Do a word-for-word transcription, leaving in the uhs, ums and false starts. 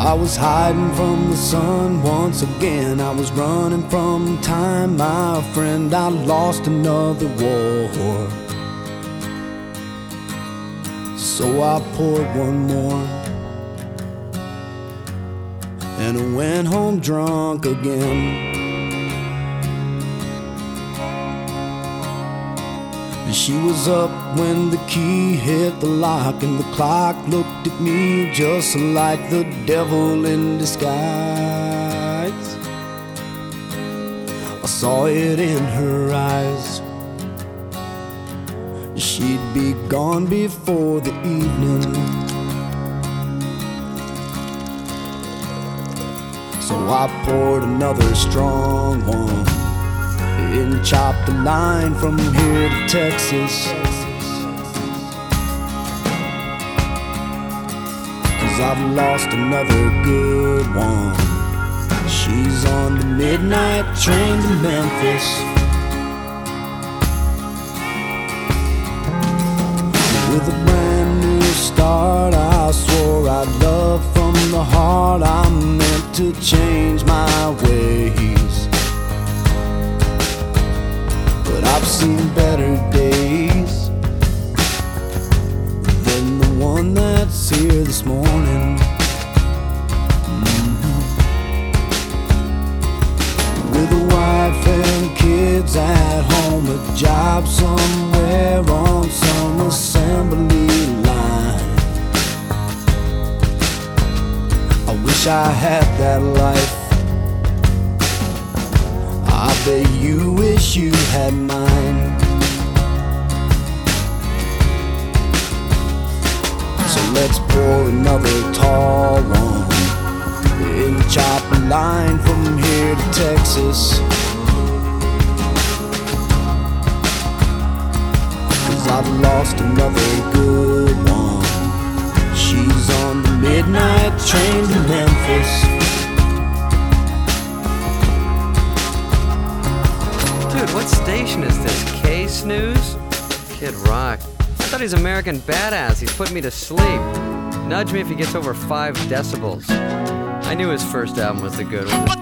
I was hiding from the sun once again. I was running from time, my friend. I lost another war, so I poured one more, and I went home drunk again. She was up when the key hit the lock, and the clock looked at me just like the devil in disguise. I saw it in her eyes. She'd be gone before the evening, so I poured another strong one and chopped the line from here to Texas. Cause I've lost another good one. She's on the midnight train to Memphis. With a brand new start, I swore I'd love from the heart. I meant to change my ways, but I've seen better days than the one that's here this morning. Mm-hmm. With a wife and kids at home, a job somewhere on some assembly line. I wish I had that life. I bet you wish you had mine. So let's pour another tall one and chop a line from here to Texas. Cause I've lost another good one. She's on the midnight train to Memphis. Dude, what station is this? K-Snooze? Kid Rock. I thought he's American Badass. He's putting me to sleep. Nudge me if he gets over five decibels. I knew his first album was the good one.